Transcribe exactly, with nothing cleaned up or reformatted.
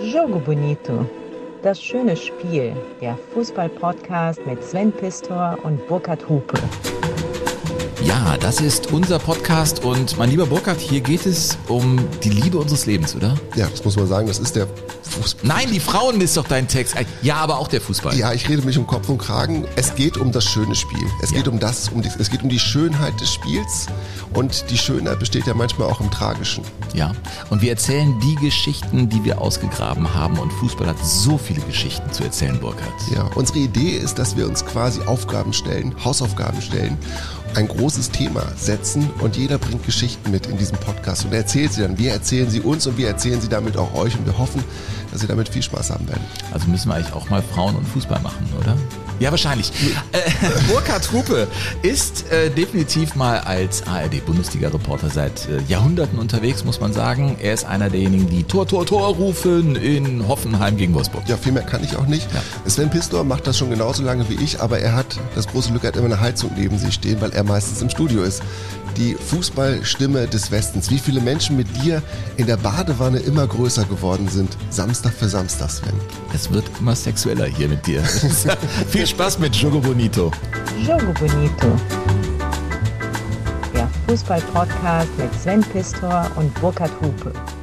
Jogo Bonito, das schöne Spiel, der Fußball-Podcast mit Sven Pistor und Burkhard Hupe. Ja, das ist unser Podcast und mein lieber Burkhard, hier geht es um die Liebe unseres Lebens, oder? Ja, das muss man sagen, das ist der Fußball. Nein, die Frauen ist doch dein Text. Ja, aber auch der Fußball. Ja, ich rede mich um Kopf und Kragen. Es geht um das schöne Spiel. Es Ja. geht um das, um die, es geht um die Schönheit des Spiels und die Schönheit besteht ja manchmal auch im Tragischen. Ja, und wir erzählen die Geschichten, die wir ausgegraben haben und Fußball hat so viele Geschichten zu erzählen, Burkhard. Ja, unsere Idee ist, dass wir uns quasi Aufgaben stellen, Hausaufgaben stellen, ein großes Thema setzen und jeder bringt Geschichten mit in diesem Podcast und er erzählt sie dann. Wir erzählen sie uns und wir erzählen sie damit auch euch und wir hoffen, dass ihr damit viel Spaß haben werdet. Also müssen wir eigentlich auch mal Frauen und Fußball machen, oder? Ja, wahrscheinlich. Äh, Burkhard Hupe ist äh, definitiv mal als A R D-Bundesliga-Reporter seit äh, Jahrhunderten unterwegs, muss man sagen. Er ist einer derjenigen, die Tor, Tor, Tor rufen in Hoffenheim gegen Wolfsburg. Ja, viel mehr kann ich auch nicht. Ja. Sven Pistor macht das schon genauso lange wie ich, aber er hat das große Glück, er hat immer eine Heizung neben sich stehen, weil er meistens im Studio ist. Die Fußballstimme des Westens. Wie viele Menschen mit dir in der Badewanne immer größer geworden sind, Samstag für Samstag, Sven. Es wird immer sexueller hier mit dir. Viel Spaß mit Jogo Bonito. Jogo Bonito, der Fußball-Podcast mit Sven Pistor und Burkhard Hupe.